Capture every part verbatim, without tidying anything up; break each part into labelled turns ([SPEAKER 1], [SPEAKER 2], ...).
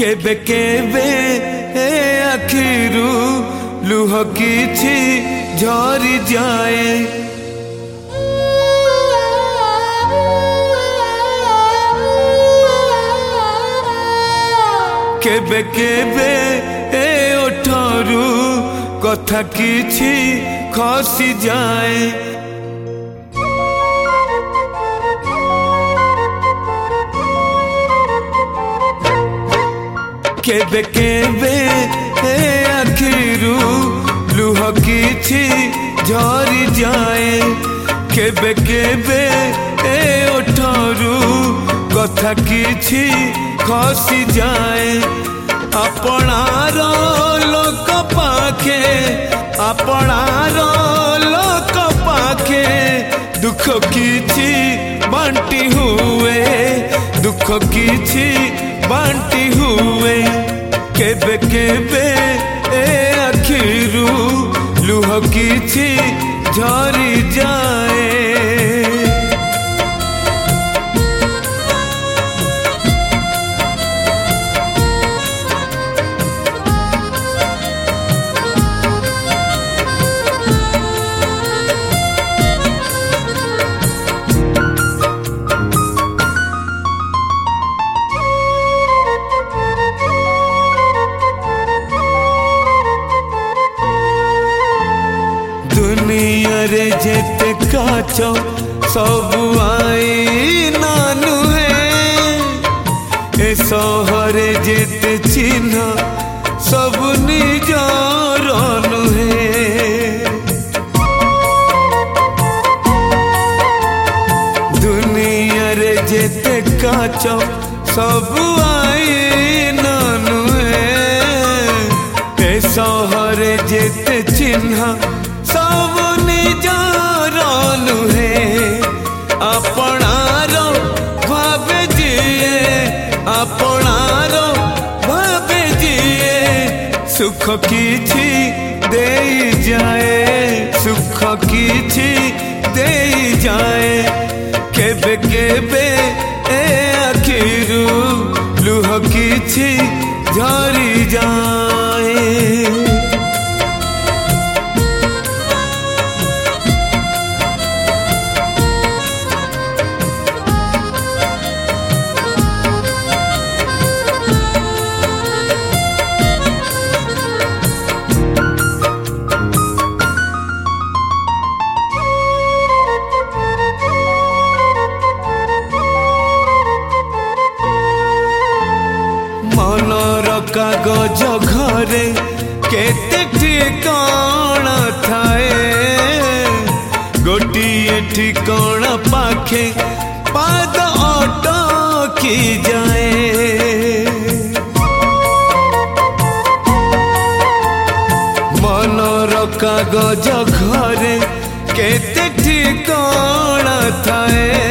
[SPEAKER 1] केबे केबे ए आखिरू लुह किछि झरी जाए। केबे केबे ए ओठरू कथा किछि खसी जाए। केबे केबे ए आखिरू लुह किछि झरी जाए। केबे केबे ए ओठरू कथा किछि खसी जाए। आपणार लोक पाखे आपणार लोक पाखे दुख किछि बांटी हुए दुख किछि बांटी हुए। केबे केबे ए आखिरू लुह किछि झरी जाए। दुनिया रे जेते काच सब आई नानु है। ए सहरे जेते चिन्ह सब निजर नुहे। दुनिया रे जेते काच सब आई नानु है। ए सहरे जेते चिन्ह सब निजर नुहे। आपणार भावे जिए आपणार भावे जिए सुख किछि देई जाए सुख किछि देई जाए। केबे केबे ए आखिरू लुह किछि झरी जाए। मनर कागज घरे केते ठिकाना थाए। गोटिए ठिकाना पाखे पाद अटकी जाए। मनर कागज घरे केते ठिकाना थाए।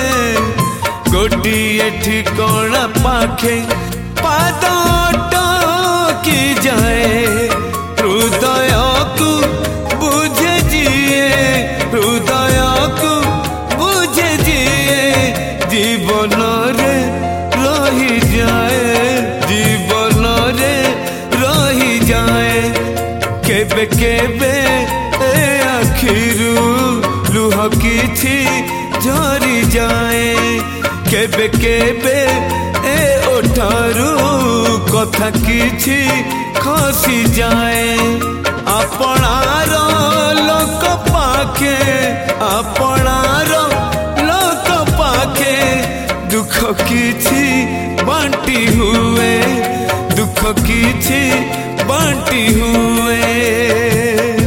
[SPEAKER 1] गोटिए ठिकाना पाखे पाद अटकी जाए। हृदय को बुझे जिए हृदय को बुझे जिए जीवन रे रही जाए जीवन रे रही जाए। केबे केबे ए आखिरू लुह किछि झरी जाए। केबे केबे ए ओठरू कथा किछि खसी जाए। आपणार लोक पाखे आपणार लोक पाखे दुख किछि बांटी हुए दुख किछि बांटी हुए।